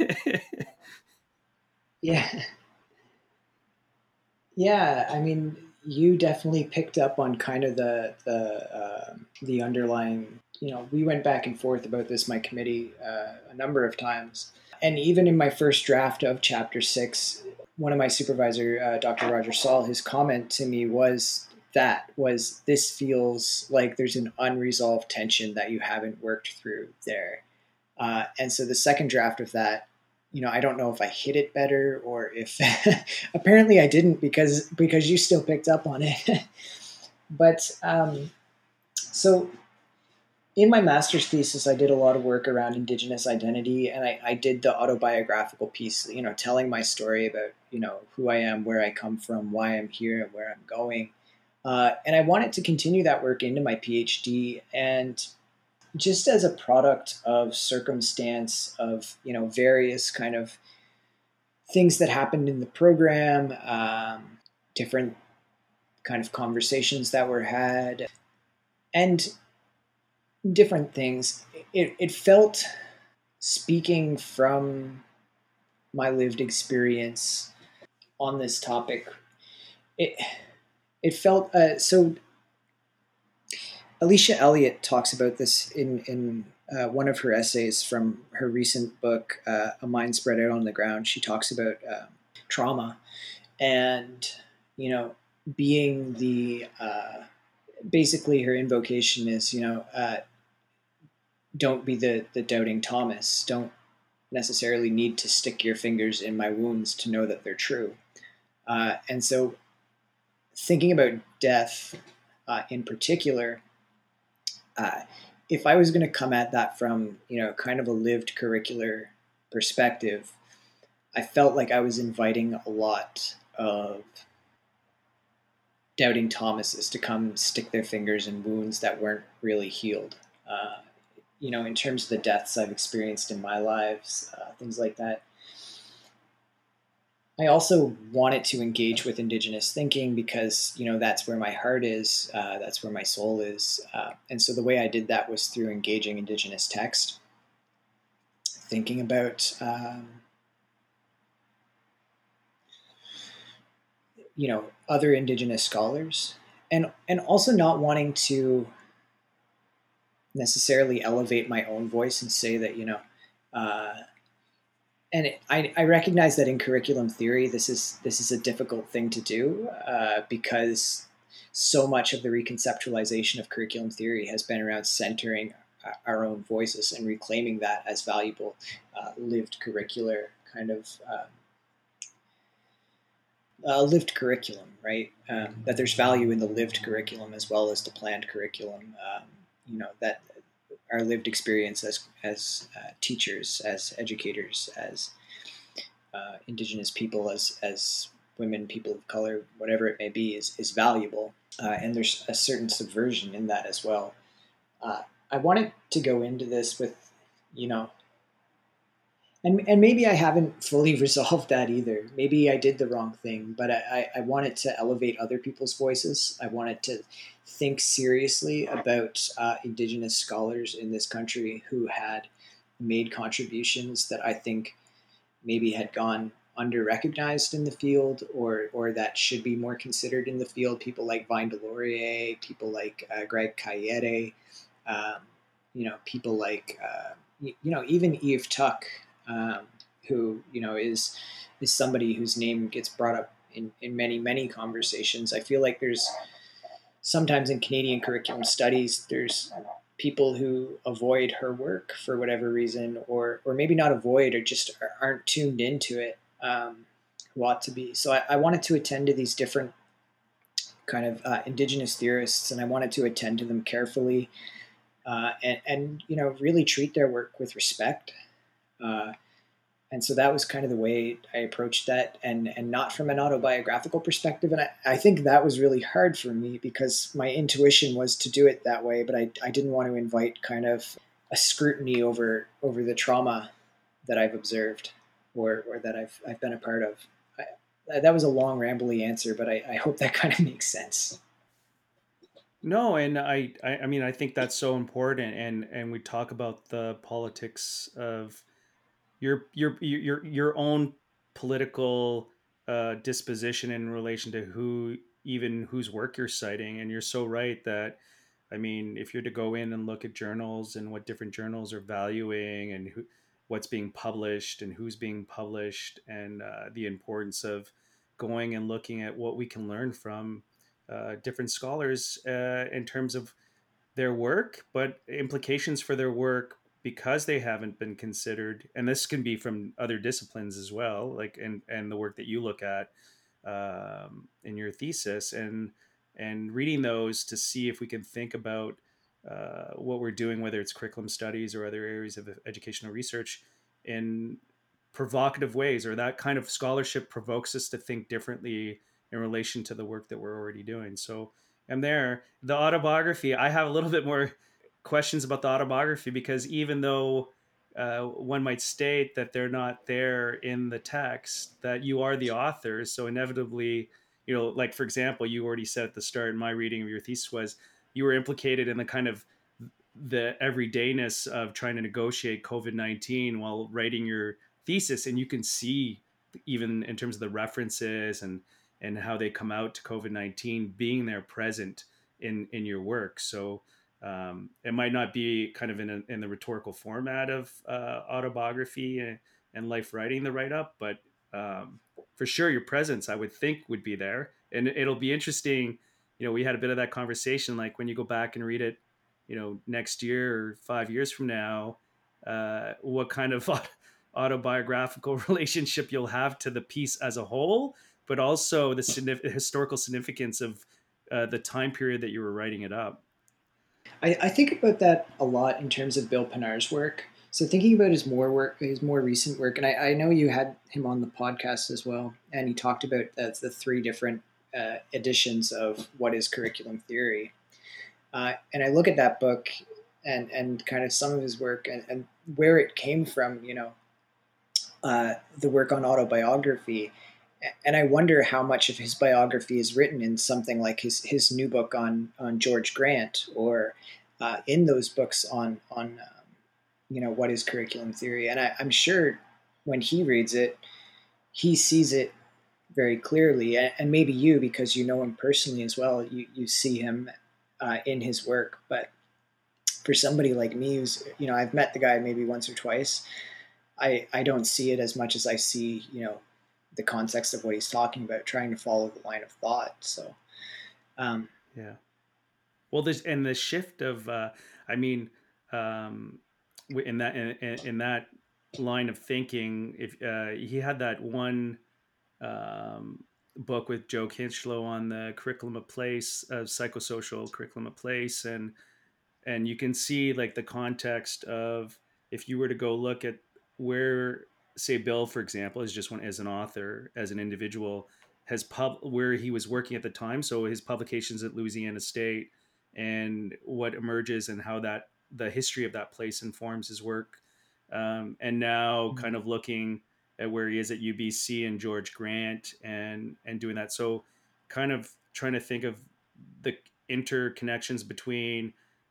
Yeah. Yeah. I mean, you definitely picked up on kind of the the uh, the underlying you know, we went back and forth about this, my committee, uh, a number of times. And even in my first draft of chapter six, one of my supervisor, uh, Doctor Roger Saul, his comment to me was that was this feels like there's an unresolved tension that you haven't worked through there. Uh, and so the second draft of that, you know, I don't know if I hit it better or if apparently I didn't because because you still picked up on it. but um, so in my master's thesis, I did a lot of work around Indigenous identity, and I, I did the autobiographical piece, you know, telling my story about, you know, who I am, where I come from, why I'm here, and where I'm going. Uh, and I wanted to continue that work into my PhD. And just as a product of circumstance, of, you know, various kind of things that happened in the program, um, different kind of conversations that were had, and different things, it, it felt, speaking from my lived experience on this topic, it it felt uh, so. Alicia Elliott talks about this in in uh, one of her essays from her recent book, uh, "A Mind Spread Out on the Ground." She talks about uh, trauma, and you know, being the uh, basically her invocation is, you know, uh, don't be the the doubting Thomas. Don't necessarily need to stick your fingers in my wounds to know that they're true. Uh, and so, thinking about death uh, in particular, uh, if I was going to come at that from, you know, kind of a lived curricular perspective, I felt like I was inviting a lot of doubting Thomases to come stick their fingers in wounds that weren't really healed. Uh, you know, in terms of the deaths I've experienced in my lives, uh, things like that. I also wanted to engage with Indigenous thinking because, you know, that's where my heart is, uh, that's where my soul is. Uh, and so the way I did that was through engaging Indigenous text, thinking about, um, you know, other Indigenous scholars, and, and also not wanting to necessarily elevate my own voice and say that, you know, uh, and it, I, I recognize that in curriculum theory, this is this is a difficult thing to do uh, because so much of the reconceptualization of curriculum theory has been around centering our own voices and reclaiming that as valuable, uh, lived curricular kind of uh, uh, lived curriculum, right? Um, that there's value in the lived curriculum as well as the planned curriculum. Um, you know, that our lived experience as as uh, teachers, as educators, as uh, Indigenous people, as as women, people of color, whatever it may be, is is valuable, uh, and there's a certain subversion in that as well. Uh, I wanted to go into this with, you know, and and maybe I haven't fully resolved that either. Maybe I did the wrong thing, but I, I wanted to elevate other people's voices. I wanted to think seriously about uh, Indigenous scholars in this country who had made contributions that I think maybe had gone under recognized in the field, or or that should be more considered in the field. People like Vine Delorier, people like uh, Greg Cayette, um, you know, people like uh, you, you know, even Eve Tuck, um, who, you know, is is somebody whose name gets brought up in, in many many conversations. I feel like there's sometimes in Canadian curriculum studies, there's people who avoid her work for whatever reason, or or maybe not avoid, or just aren't tuned into it, um, who ought to be. So I, I wanted to attend to these different kind of uh, Indigenous theorists, and I wanted to attend to them carefully, uh, and and you know, really treat their work with respect. Uh, and so that was kind of the way I approached that, and and not from an autobiographical perspective. And I, I think that was really hard for me because my intuition was to do it that way, but I, I didn't want to invite kind of a scrutiny over over the trauma that I've observed, or or that I've I've been a part of. I, that was a long rambly answer, but I, I hope that kind of makes sense. No, and I, I, I mean, I think that's so important, and and we talk about the politics of your your your your own political uh, disposition in relation to who even whose work you're citing, and you're so right that I mean, if you're to go in and look at journals and what different journals are valuing and who, what's being published and who's being published, and uh, the importance of going and looking at what we can learn from uh, different scholars uh, in terms of their work, but implications for their work because they haven't been considered. And this can be from other disciplines as well, like and and the work that you look at um, in your thesis, and and reading those to see if we can think about uh, what we're doing, whether it's curriculum studies or other areas of educational research, in provocative ways, or that kind of scholarship provokes us to think differently in relation to the work that we're already doing. So I'm there. The autobiography, I have a little bit more questions about the autobiography, because even though uh, one might state that they're not there in the text, that you are the author. So inevitably, you know, like for example, you already said at the start, my reading of your thesis was you were implicated in the kind of the everydayness of trying to negotiate COVID nineteen while writing your thesis. And you can see, even in terms of the references and and how they come out to COVID nineteen being there present in in your work. So um, it might not be kind of in, a, in the rhetorical format of uh, autobiography and, and life writing, the write up, but um, for sure your presence, I would think, would be there. And it'll be interesting. You know, we had a bit of that conversation, like when you go back and read it, you know, next year or five years from now, uh, what kind of autobiographical relationship you'll have to the piece as a whole, but also the signif- historical significance of uh, the time period that you were writing it up. I, I think about that a lot in terms of Bill Pinar's work. So thinking about his more work, his more recent work, and I, I know you had him on the podcast as well, and he talked about uh, the three different uh, editions of what is curriculum theory. Uh, and I look at that book and and kind of some of his work and, and where it came from, you know, uh, the work on autobiography. And I wonder how much of his biography is written in something like his, his new book on, on George Grant, or uh, in those books on, on um, you know, what is curriculum theory. And I, I'm sure when he reads it, he sees it very clearly. And, and maybe you, because you know him personally as well, you, you see him uh, in his work. But for somebody like me who's, you know, I've met the guy maybe once or twice, I, I don't see it as much as I see, you know, the context of what he's talking about, trying to follow the line of thought. So, um, Yeah. Well, this and the shift of, uh, I mean, um, in that in, in that line of thinking, if uh, he had that one um, book with Joe Kinchlow on the curriculum of place, uh, psychosocial curriculum of place, and and you can see like the context of, if you were to go look at where, say, Bill, for example, is just one as an author, as an individual, has pub where he was working at the time, so his publications at Louisiana State, and what emerges and how that the history of that place informs his work, um, and now kind of looking at where he is at U B C and George Grant, and and doing that. So kind of trying to think of the interconnections between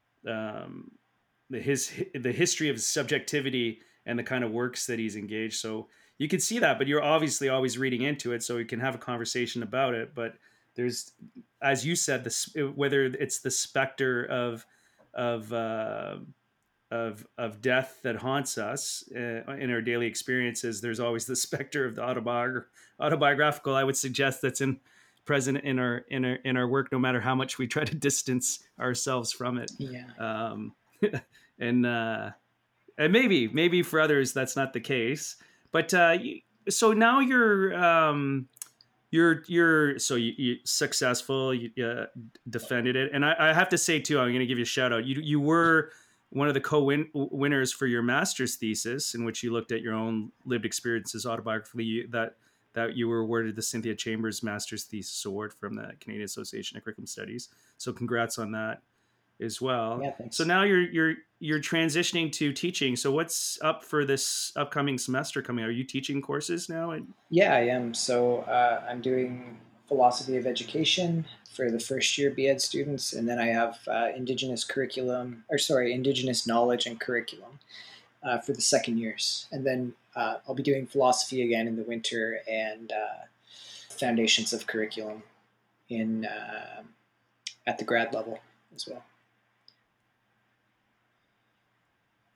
um, the his the history of subjectivity and the kind of works that he's engaged. So you can see that, but you're obviously always reading into it, so you can have a conversation about it. But there's, as you said, this, whether it's the specter of of uh, of of death that haunts us uh, in our daily experiences, there's always the specter of the autobiog- autobiographical. I would suggest that's in present in our in our in our work, no matter how much we try to distance ourselves from it. yeah, Um, and uh, and maybe maybe for others that's not the case. But uh, so now you're um, you're you're so you, you successful. You uh, defended it, and I, I have to say too, I'm going to give you a shout out. You you were one of the co-winners for your master's thesis, in which you looked at your own lived experiences autobiographically. That that you were awarded the Cynthia Chambers Master's Thesis Award from the Canadian Association of Curriculum Studies. So congrats on that as well. yeah, So thanks. now you're you're you're transitioning to teaching. So what's up for this upcoming semester coming? Are you teaching courses now? And Yeah, I am. So uh, I'm doing philosophy of education for the first year B Ed students, and then I have uh, Indigenous curriculum, or sorry, Indigenous knowledge and curriculum uh, for the second years, and then uh, I'll be doing philosophy again in the winter, and uh, foundations of curriculum in uh, at the grad level as well.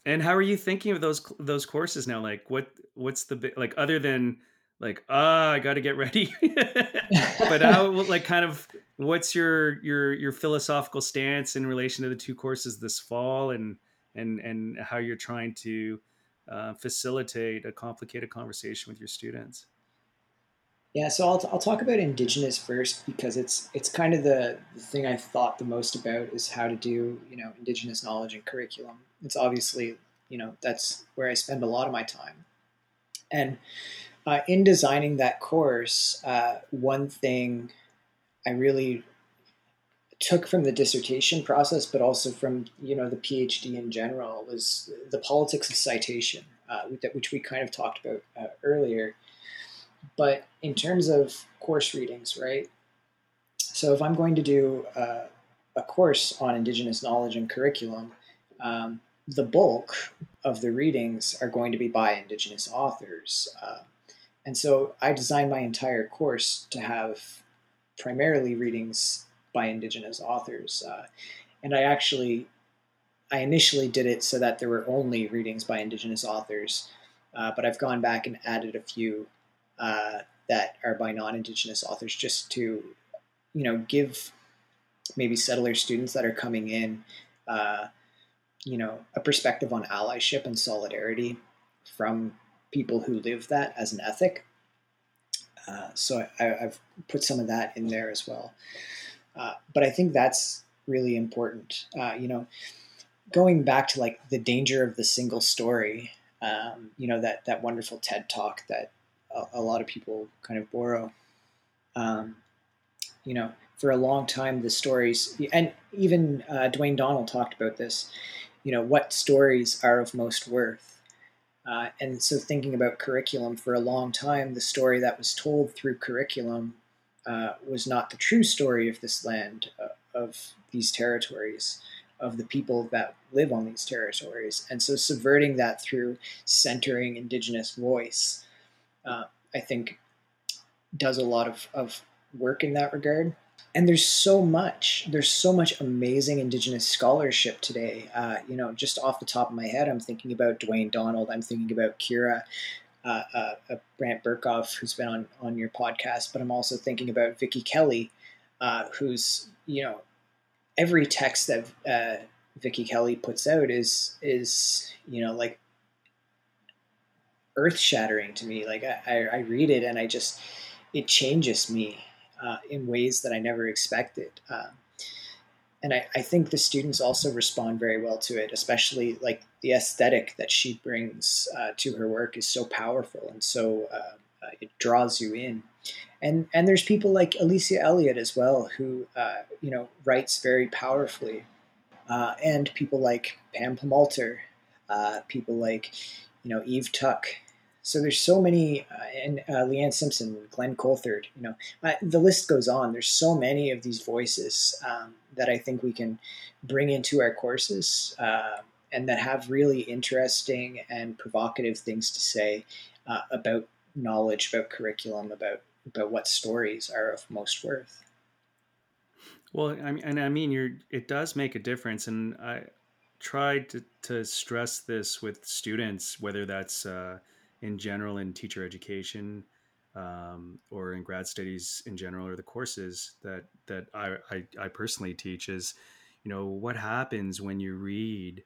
And how are you thinking of those those courses now? Like, what what's the bi- like other than like, ah, I got to get ready. But how like kind of what's your your your philosophical stance in relation to the two courses this fall, and and and how you're trying to uh, facilitate a complicated conversation with your students? Yeah, so I'll, I'll talk about Indigenous first because it's it's kind of the, the thing I've thought the most about is how to do, you know, Indigenous knowledge and curriculum. It's obviously, you know, that's where I spend a lot of my time. And uh, in designing that course, uh, one thing I really took from the dissertation process, but also from, you know, the PhD in general, was the politics of citation, uh, which we kind of talked about uh, earlier. But in terms of course readings, right? So if I'm going to do uh, a course on Indigenous knowledge and curriculum, um, the bulk of the readings are going to be by Indigenous authors. Uh, and so I designed my entire course to have primarily readings by Indigenous authors. Uh, and I actually, I initially did it so that there were only readings by Indigenous authors, uh, but I've gone back and added a few uh, that are by non-Indigenous authors just to, you know, give maybe settler students that are coming in, uh, you know, a perspective on allyship and solidarity from people who live that as an ethic. Uh, so I, I've put some of that in there as well. Uh, but I think that's really important. Uh, you know, going back to like the danger of the single story, um, you know, that that wonderful TED talk that a, a lot of people kind of borrow. Um, you know, for a long time, the stories, and even uh, Dwayne Donald talked about this, you know, what stories are of most worth. Uh, and so thinking about curriculum for a long time, the story that was told through curriculum uh, was not the true story of this land, uh, of these territories, of the people that live on these territories. And so subverting that through centering Indigenous voice, uh, I think, does a lot of, of work in that regard. And there's so much there's so much amazing Indigenous scholarship today. Uh, you know, just off the top of my head, I'm thinking about Dwayne Donald, I'm thinking about Kira, uh, uh, uh, Brant Burkhoff, who's been on on your podcast, but I'm also thinking about Vicky Kelly, uh, who's, you know, every text that uh, Vicky Kelly puts out is is you know, like, earth shattering to me. Like, I, I read it and I just, it changes me uh, in ways that I never expected. Uh, and I, I think the students also respond very well to it, especially like the aesthetic that she brings uh, to her work is so powerful and so uh, uh, it draws you in. And and there's people like Alicia Elliott as well who uh, you know, writes very powerfully, uh, and people like Pam Pamalter, uh, people like, you know, Eve Tuck. So there's so many, uh, and uh, Leanne Simpson, Glenn Coulthard. You know, uh, the list goes on. There's so many of these voices um, that I think we can bring into our courses, uh, and that have really interesting and provocative things to say uh, about knowledge, about curriculum, about about what stories are of most worth. Well, I mean, and I mean, you're it does make a difference, and I tried to to stress this with students, whether that's uh, in general in teacher education, um, or in grad studies in general, or the courses that that I, I I personally teach is, you know, what happens when you read.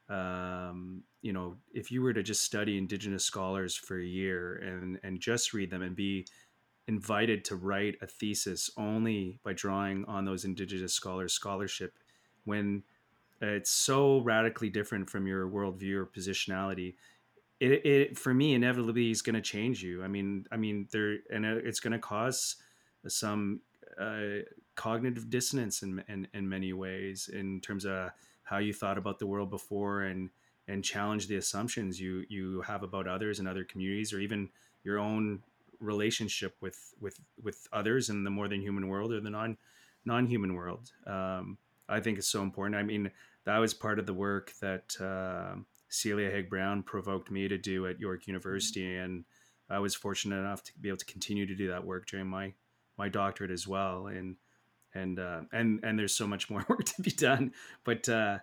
Um, you know, if you were to just study Indigenous scholars for a year and and just read them and be invited to write a thesis only by drawing on those Indigenous scholars' scholarship, when it's so radically different from your worldview or positionality, it, it for me inevitably is going to change you. I mean, I mean, there, and it's going to cause some uh, cognitive dissonance in, in in many ways in terms of how you thought about the world before, and and challenge the assumptions you you have about others and other communities, or even your own relationship with with with others in the more than human world or the non non-human world. um, I think it's so important. I mean, that was part of the work that uh, Celia Haig Brown provoked me to do at York University, and I was fortunate enough to be able to continue to do that work during my my doctorate as well. And and uh, and and there's so much more work to be done, but uh,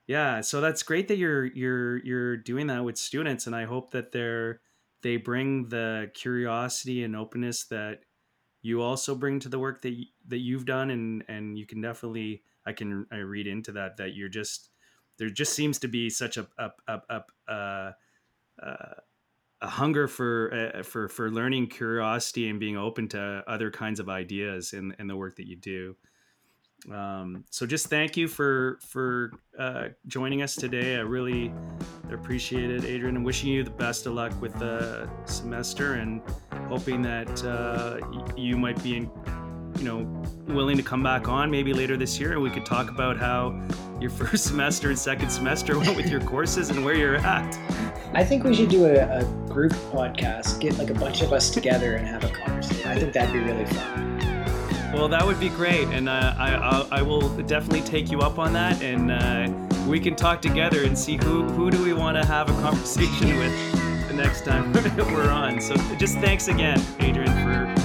Yeah, so that's great that you're you're you're doing that with students, and I hope that they're they bring the curiosity and openness that you also bring to the work that y- that you've done, and and you can definitely I can I read into that that you're just there just seems to be such a a a, a, a, a a hunger for uh, for for learning, curiosity, and being open to other kinds of ideas in in the work that you do. Um, so just thank you for for uh, joining us today. I really appreciate it, Adrian, and wishing you the best of luck with the semester, and hoping that uh, y- you might be in, you know, willing to come back on maybe later this year, and we could talk about how your first semester and second semester went with your courses and where you're at. I think we should do a, a group podcast, get like a bunch of us together and have a conversation. I think that'd be really fun. Well, that would be great, and uh, I, I I will definitely take you up on that, and uh, we can talk together and see who who do we want to have a conversation with the next time we're on. So just thanks again, Adrian, for